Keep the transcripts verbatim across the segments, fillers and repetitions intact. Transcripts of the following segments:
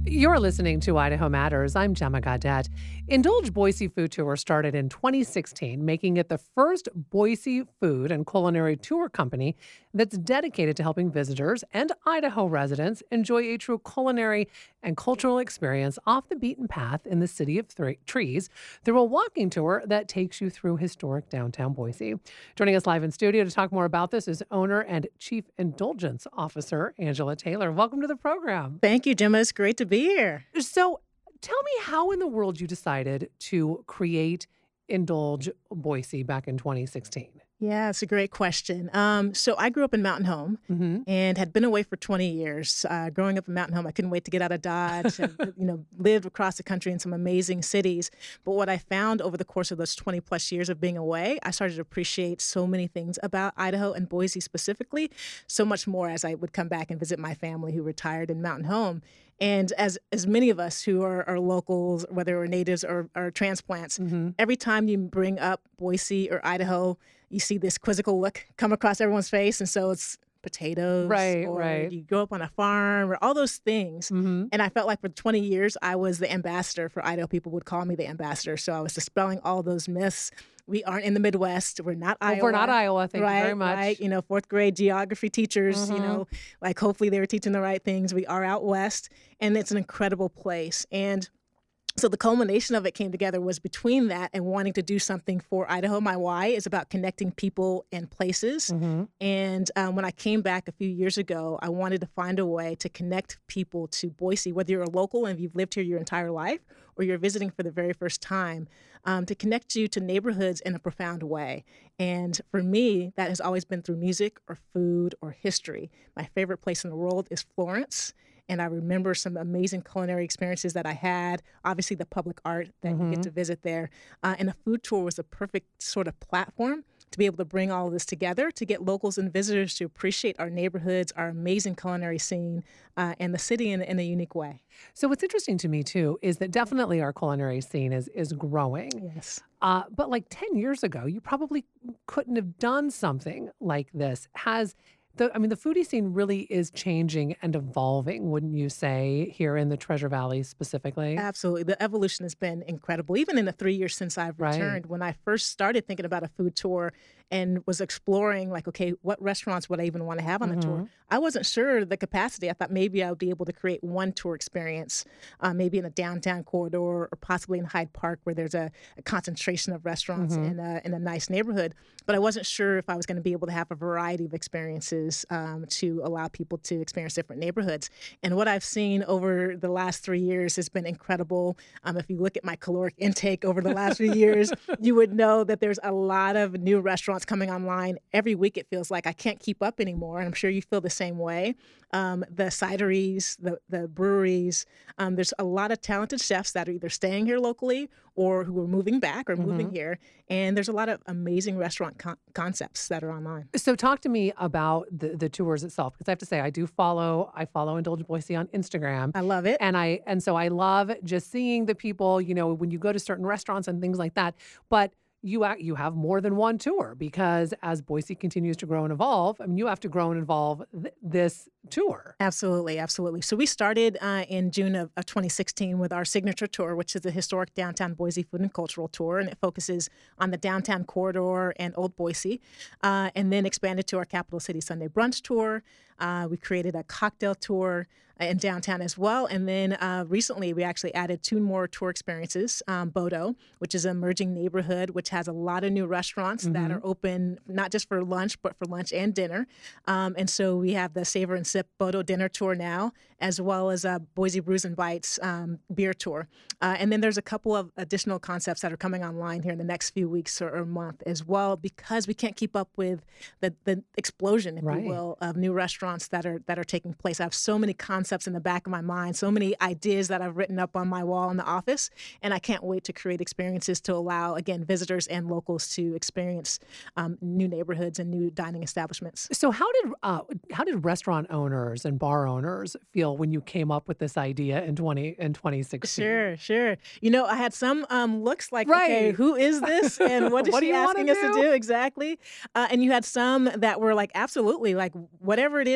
You're listening to Idaho Matters. I'm Gemma Gaudette. Indulge Boise Food Tour started in twenty sixteen, making it the first Boise food and culinary tour company that's dedicated to helping visitors and Idaho residents enjoy a true culinary and cultural experience off the beaten path in the city of three trees through a walking tour that takes you through historic downtown Boise. Joining us live in studio to talk more about this is owner and Chief Indulgence Officer Angela Taylor. Welcome to the program. Thank you, Gemma. It's great to be here. So tell me how in the world you decided to create Indulge Boise back in twenty sixteen. Yeah, it's a great question. Um, so I grew up in Mountain Home Mm-hmm. and had been away for twenty years. Uh, growing up in Mountain Home, I couldn't wait to get out of Dodge and, you know, lived across the country in some amazing cities. But what I found over the course of those twenty plus years of being away, I started to appreciate so many things about Idaho and Boise specifically, so much more as I would come back and visit my family who retired in Mountain Home. And as as many of us who are, are locals, whether we're natives or, or transplants, Mm-hmm. every time you bring up Boise or Idaho, you see this quizzical look come across everyone's face. And so it's potatoes, Right, or right. you grow up on a farm, or all those things. Mm-hmm. And I felt like for twenty years, I was the ambassador for Idaho. People would call me the ambassador. So I was dispelling all those myths. We aren't in the Midwest. We're not Well, Iowa. we're not Iowa. Thank right, you very much. Right. You know, fourth grade geography teachers, you Mhm. know, like hopefully they were teaching the right things. We are out west, and it's an incredible place. And so the culmination of it came together was between that and wanting to do something for Idaho. My why is about connecting people and places. Mm-hmm. And um, when I came back a few years ago, I wanted to find a way to connect people to Boise, whether you're a local and you've lived here your entire life or you're visiting for the very first time, um, to connect you to neighborhoods in a profound way. And for me, that has always been through music or food or history. My favorite place in the world is Florence. And I remember some amazing culinary experiences that I had, obviously the public art that you Mm-hmm. get to visit there. Uh, and a food tour was a perfect sort of platform to be able to bring all of this together, to get locals and visitors to appreciate our neighborhoods, our amazing culinary scene, uh, and the city in, in a unique way. So what's interesting to me too is that definitely our culinary scene is is growing. Yes. Uh, but like ten years ago, you probably couldn't have done something like this. Has the I mean, the foodie scene really is changing and evolving, wouldn't you say, here in the Treasure Valley specifically? Absolutely. The evolution has been incredible. Even in the three years since I've Right. returned, when I first started thinking about a food tour and was exploring, like, okay, what restaurants would I even want to have on the tour? Mhm. I wasn't sure the capacity. I thought maybe I would be able to create one tour experience, uh, maybe in a downtown corridor or possibly in Hyde Park where there's a, a concentration of restaurants Mhm. in, a, in a nice neighborhood. But I wasn't sure if I was going to be able to have a variety of experiences um, to allow people to experience different neighborhoods. And what I've seen over the last three years has been incredible. Um, if you look at my caloric intake over the last few years, you would know that there's a lot of new restaurants coming online. Every week it feels like I can't keep up anymore. And I'm sure you feel the same way. Um, the cideries, the, the breweries, um, there's a lot of talented chefs that are either staying here locally or who are moving back or moving Mhm. here. And there's a lot of amazing restaurant con- concepts that are online. So talk to me about the, the tours itself, because I have to say I do follow I follow Indulge Boise on Instagram. I love it. And I and so I love just seeing the people, you know, when you go to certain restaurants and things like that. But you act, you have more than one tour because as Boise continues to grow and evolve, I mean, you have to grow and evolve th- this tour. Absolutely, absolutely. So we started uh, in June of, of twenty sixteen with our signature tour, which is the historic downtown Boise food and cultural tour, and it focuses on the downtown corridor and Old Boise, uh, and then expanded to our Capital City Sunday brunch tour. Uh, we created a cocktail tour in downtown as well, and then uh, recently we actually added two more tour experiences. Um, Bodo, which is an emerging neighborhood, which has a lot of new restaurants that Mhm. are open not just for lunch, but for lunch and dinner. Um, and so we have the Savor and Sip Bodo dinner tour now, as well as a Boise Brews and Bites um, beer tour. Uh, and then there's a couple of additional concepts that are coming online here in the next few weeks or, or month as well, because we can't keep up with the, the explosion, if Right. you will, of new restaurants that are that are taking place. I have so many concepts in the back of my mind, so many ideas that I've written up on my wall in the office, and I can't wait to create experiences to allow, again, visitors and locals to experience um, new neighborhoods and new dining establishments. So how did uh, how did restaurant owners and bar owners feel when you came up with this idea in twenty in twenty sixteen? Sure, sure. You know, I had some um, looks like, okay, Right. who is this, and what is What do she you wanna asking us to do? do exactly? Uh, and you had some that were like, absolutely, like whatever it is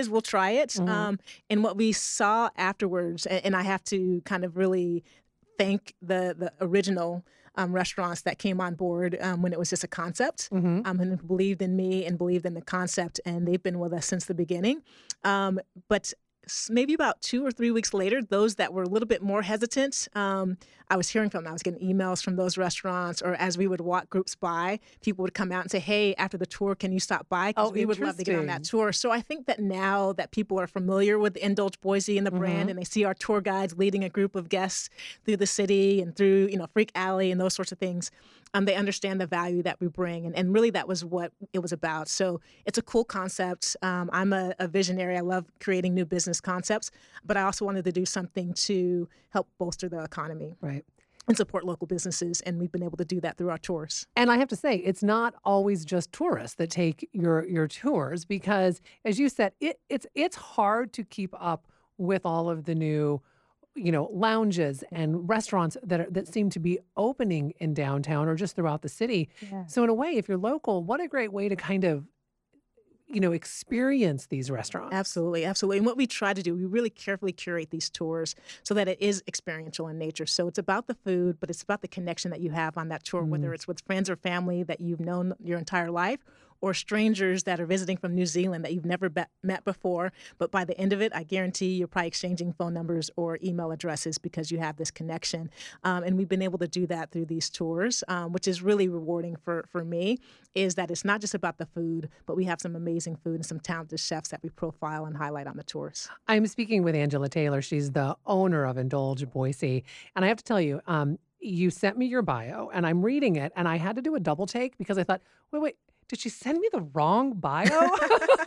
is, we'll try it. Mm-hmm. Um, and what we saw afterwards, and, and I have to kind of really thank the the original um, restaurants that came on board um, when it was just a concept, Mm-hmm. um, and believed in me and believed in the concept, and they've been with us since the beginning. Um, but s- maybe about two or three weeks later, those that were a little bit more hesitant, um, I was hearing from them. I was getting emails from those restaurants, or as we would walk groups by, people would come out and say, "Hey, after the tour, can you stop by? Because Oh, we would love to get on that interesting. tour." So I think that now that people are familiar with Indulge Boise and the brand, Mm-hmm. and they see our tour guides leading a group of guests through the city and through, you know, Freak Alley and those sorts of things, um, they understand the value that we bring. And, and really, that was what it was about. So it's a cool concept. Um, I'm a, a visionary. I love creating new business concepts, but I also wanted to do something to help bolster the economy Right. and support local businesses. And we've been able to do that through our tours. And I have to say, it's not always just tourists that take your your tours because, as you said, it, it's it's hard to keep up with all of the new, you know, lounges and restaurants that are, that seem to be opening in downtown or just throughout the city. Yeah. So in a way, if you're local, what a great way to kind of, you know, experience these restaurants. Absolutely, absolutely. And what we try to do, we really carefully curate these tours so that it is experiential in nature. So it's about the food, but it's about the connection that you have on that tour, Mm. whether it's with friends or family that you've known your entire life, or strangers that are visiting from New Zealand that you've never be- met before. But by the end of it, I guarantee you're probably exchanging phone numbers or email addresses because you have this connection. Um, and we've been able to do that through these tours, um, which is really rewarding for, for me, is that it's not just about the food, but we have some amazing food and some talented chefs that we profile and highlight on the tours. I'm speaking with Angela Taylor. She's the owner of Indulge Boise. And I have to tell you, um, you sent me your bio and I'm reading it and I had to do a double take because I thought, wait, wait, did she send me the wrong bio?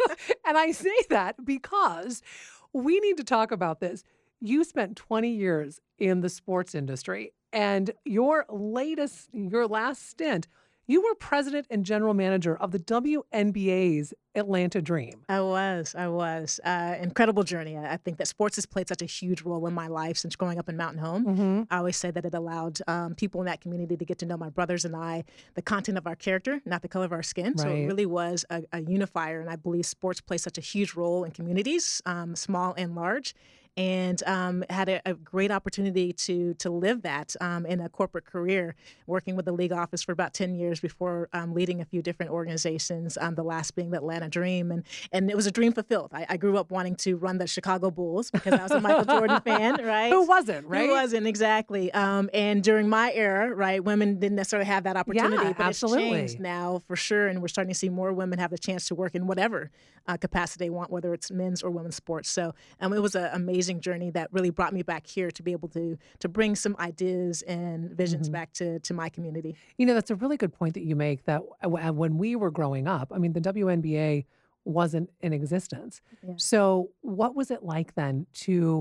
And I say that because we need to talk about this. You spent twenty years in the sports industry and your latest, your last stint, you were president and general manager of the W N B A's Atlanta Dream. I was, I was. Uh, incredible journey. I I think that sports has played such a huge role in my life since growing up in Mountain Home. Mm-hmm. I always say that it allowed um, people in that community to get to know my brothers and I, the content of our character, not the color of our skin. So it Right. really was a, a unifier. And I believe sports plays such a huge role in communities, um, small and large. And um, had a, a great opportunity to to live that um, in a corporate career, working with the league office for about ten years before um, leading a few different organizations, um, the last being the Atlanta Dream. And and it was a dream fulfilled. I, I grew up wanting to run the Chicago Bulls because I was a Michael Jordan fan, right? Who wasn't, right? Who wasn't, exactly. Um, and during my era, right, women didn't necessarily have that opportunity, Yeah, but absolutely. it's changed now for sure. And we're starting to see more women have the chance to work in whatever uh, capacity they want, whether it's men's or women's sports. So um, it was an amazing journey that really brought me back here to be able to to bring some ideas and visions Mhm. back to, to my community. You know, that's a really good point that you make that w- when we were growing up, I mean, the W N B A wasn't in existence. Yeah. So, what was it like then to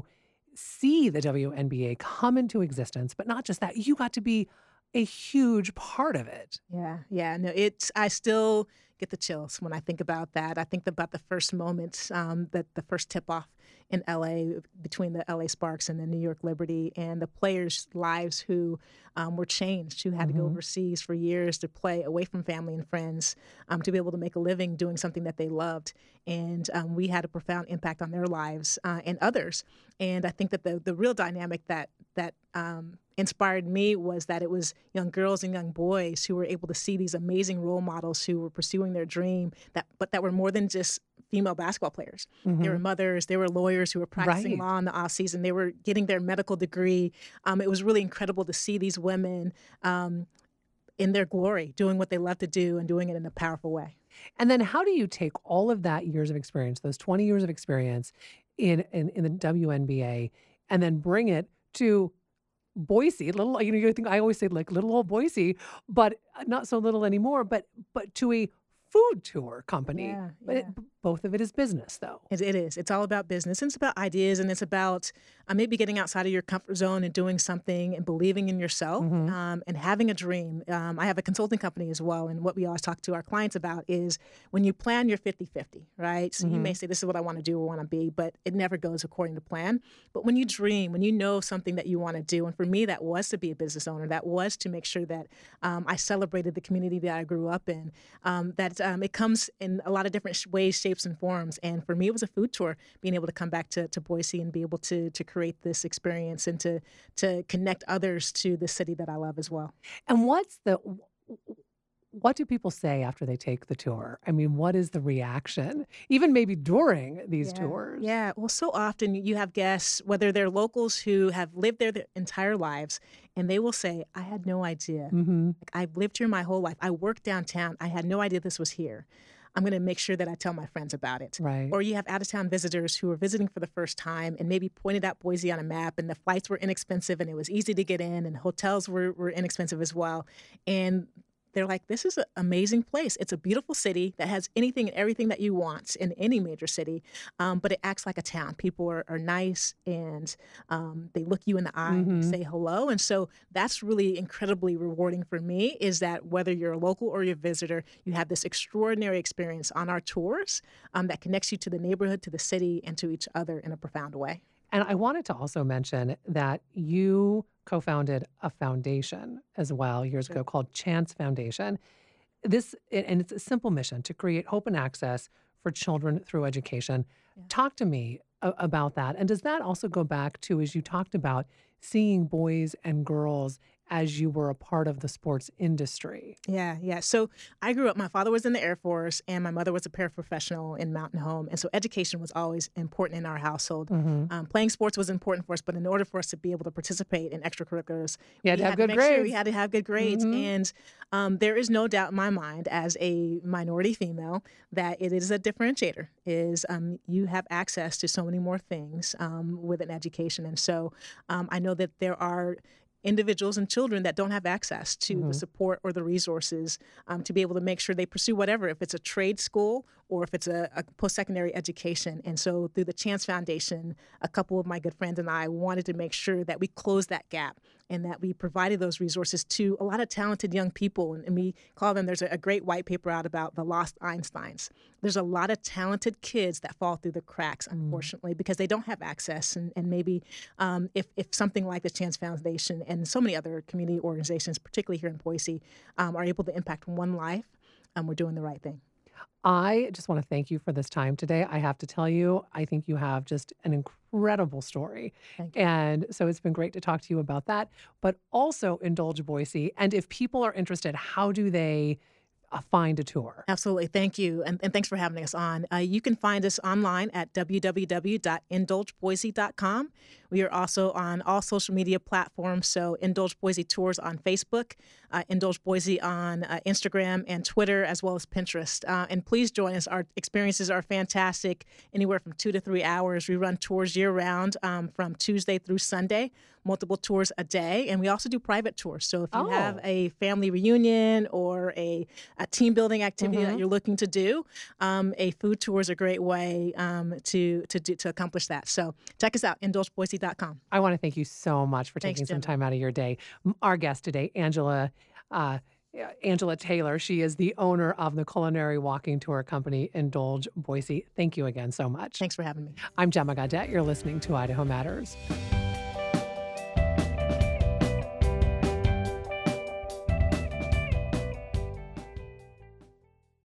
see the W N B A come into existence? But not just that, you got to be a huge part of it. Yeah, yeah. No, it's I still get the chills when I think about that. I think about the first moments, um, that the first tip off in L A between the L A Sparks and the New York Liberty, and the players' lives who um, were changed, who had to go Mhm. overseas for years to play away from family and friends, um, to be able to make a living doing something that they loved. And um, we had a profound impact on their lives uh, and others. And I think that the the real dynamic that that um, inspired me was that it was young girls and young boys who were able to see these amazing role models who were pursuing their dream, that but that were more than just female basketball players. They were Mhm. mothers, they were lawyers who were practicing Right. law in the off season. They were getting their medical degree. Um, it was really incredible to see these women um, in their glory, doing what they love to do and doing it in a powerful way. And then, how do you take all of that years of experience, those twenty years of experience in in, in the W N B A, and then bring it to Boise, little, you know, you think I always say like little old Boise, but not so little anymore, but but to a food tour company. Yeah, But yeah. it, both of it is business, though. It, it is. It's all about business. And it's about ideas, and it's about uh, maybe getting outside of your comfort zone and doing something and believing in yourself, Mhm. um, and having a dream. Um, I have a consulting company as well, and what we always talk to our clients about is when you plan, you're fifty-fifty, right? So you may say, this is what I want to do or want to be, but it never goes according to plan. But when you dream, when you know something that you want to do, and for me, that was to be a business owner, that was to make sure that um, I celebrated the community that I grew up in, um, that that um, it comes in a lot of different sh- ways, shapes, and forms. And for me, it was a food tour, being able to come back to, to Boise and be able to to create this experience and to to connect others to the city that I love as well. And what's the what do people say after they take the tour? I mean, what is the reaction, even maybe during these Yeah, tours? yeah. Well, so often you have guests, whether they're locals who have lived there their entire lives, and they will say, "I had no idea. Hmm. Like, I've lived here my whole life. I worked downtown. I had no idea this was here. I'm going to make sure that I tell my friends about it." Right. Or you have out of town visitors who are visiting for the first time and maybe pointed out Boise on a map, and the flights were inexpensive and it was easy to get in, and hotels were, were inexpensive as well. And they're like, "This is an amazing place. It's a beautiful city that has anything and everything that you want in any major city, um, but it acts like a town. People are, are nice, and um, they look you in the eye and Hmm. say hello." And so that's really incredibly rewarding for me, is that whether you're a local or you're a visitor, you have this extraordinary experience on our tours um, that connects you to the neighborhood, to the city, and to each other in a profound way. And I wanted to also mention that you co-founded a foundation as well years Sure. ago called Chance Foundation. This and it's a simple mission to create hope and access for children through education. Yeah. Talk to me a- about that. And does that also go back to, as you talked about, seeing boys and girls as you were a part of the sports industry? Yeah, yeah. So I grew up, my father was in the Air Force and my mother was a paraprofessional in Mountain Home. And so education was always important in our household. Hmm. Um, playing sports was important for us, but in order for us to be able to participate in extracurriculars, You had we to have had to good make sure we grades. had to have good grades. Hmm. And um, there is no doubt in my mind, as a minority female, that it is a differentiator, is um, you have access to so many more things um, with an education. And so um, I know that there are individuals and children that don't have access to Hmm. the support or the resources um, to be able to make sure they pursue whatever, if it's a trade school or if it's a, a post-secondary education. And so through the Chance Foundation, a couple of my good friends and I wanted to make sure that we closed that gap and that we provided those resources to a lot of talented young people. And, and we call them, there's a, a great white paper out about the lost Einsteins. There's a lot of talented kids that fall through the cracks, unfortunately, because they don't have access. And, and maybe um, if, if something like the Chance Foundation and so many other community organizations, particularly here in Boise, um, are able to impact one life, um, we're doing the right thing. I just want to thank you for this time today. I have to tell you, I think you have just an incredible story. Thank you. And so it's been great to talk to you about that, but also Indulge Boise. And if people are interested, how do they uh, find a tour? Absolutely. Thank you. And, and thanks for having us on. Uh, you can find us online at w w w dot indulge boise dot com. We are also on all social media platforms. So Indulge Boise Tours on Facebook, uh, Indulge Boise on uh, Instagram and Twitter, as well as Pinterest. Uh, and please join us. Our experiences are fantastic, anywhere from two to three hours. We run tours year round um, from Tuesday through Sunday, multiple tours a day. And we also do private tours. So if you have Oh. a family reunion or a, a team building activity that Mhm. you're looking to do, um, a food tour is a great way um, to, to, do, to accomplish that. So check us out, indulge boise dot com. I want to thank you so much for Thanks, taking some Gemma. time out of your day. M- Our guest today, Angela, uh, yeah, Angela Taylor. She is the owner of the culinary walking tour company, Indulge Boise. Thank you again so much. Thanks for having me. I'm Gemma Gaudette. You're listening to Idaho Matters.